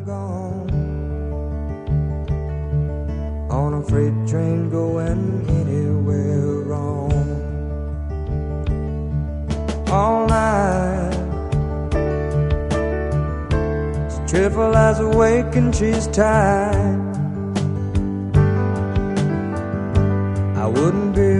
I'm gone on a freight train going anywhere wrong. All night Triple lies awake and she's tired. I wouldn't be